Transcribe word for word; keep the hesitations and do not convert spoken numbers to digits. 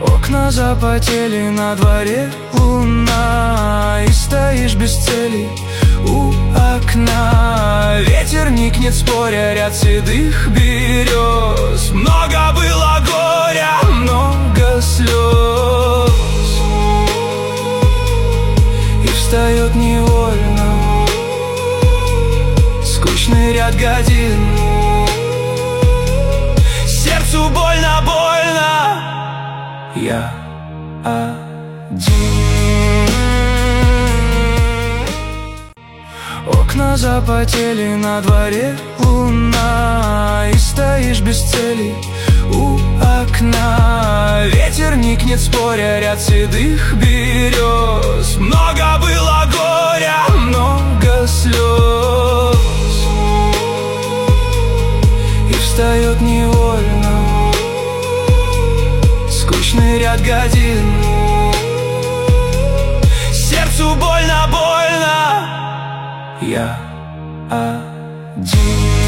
Окна запотели, на дворе луна, и стоишь без цели у окна. Ветер никнет, споря, ряд седых берез. Много было горя, много слез, и встает невольно скучный ряд годин. Сердцу больно, больно, я один. Окна запотели, на дворе луна, и стоишь без цели у окна. Ветер никнет, споря, ряд седых берез. Много было горя, много слез, и встает невольно скучный ряд годин. Сердцу больно, больно, я один.